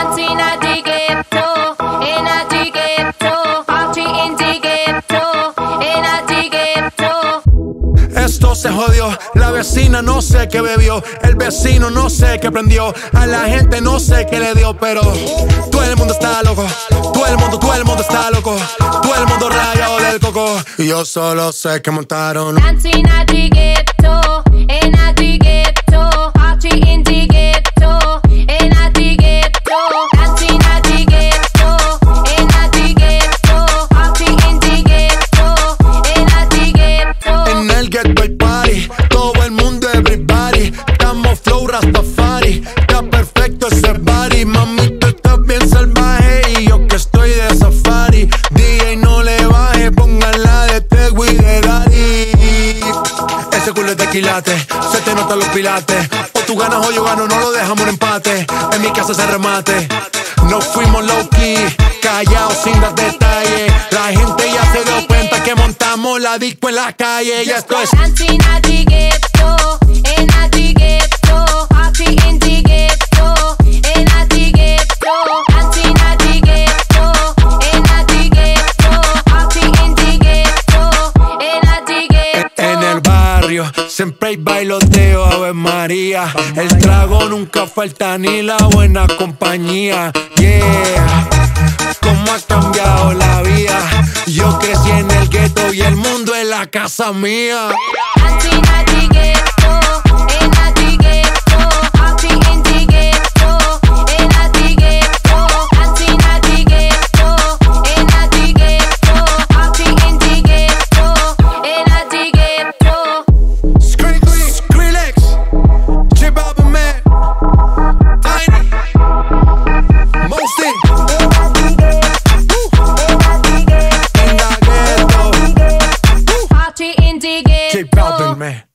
dancing at the ghetto, in a the ghetto, party in the ghetto, in a the ghetto. Esto se jodió, la vecina no sé qué bebió, el vecino no sé qué prendió, a la gente no sé qué le dio, pero todo el mundo está loco, todo el mundo está loco, todo el mundo rayado del coco, y yo solo sé que montaron. Dancing at the ghetto, in a the ghetto, party in the ghetto, in a the ghetto, dancing at the ghetto, in a the ghetto, party in the ghetto, in a the ghetto. En el ghetto hay party, todo el mundo everybody, estamos flow Rastafari, está perfecto ese body, mami tú estás bien salvaje y yo que estoy de safari, DJ no le baje, póngala de Tego y de Daddy. Ese culo es de quilate, se te notan los pilates, o tú ganas o yo gano, no lo dejamos en empate, en mi casa se remate. Nos fuimos low key, callados sin dar detalles, la gente ya se dio cuenta que montamos la disco en la calle, y esto es Dancing at the ghetto, in a the ghetto, party in the ghetto, in a the ghetto, dancing at the ghetto, in a the ghetto, party in the ghetto, in a the ghetto. en el barrio, siempre hay bailoteo, Ave María. El trago nunca falta ni la buena compañía. Yeah, cómo ha cambiado la vida. Yo crecí en el gueto y el mundo es la casa mía. Dancing at the ghetto, in a the ghetto, party in the ghetto, in a the ghetto, dancing at the ghetto, in a the ghetto, party in the ghetto, in a the ghetto. Skrillex, J Balvin, man, Tiny, Mostyn, in the ghetto, Party in the J ghetto. Balvin, man.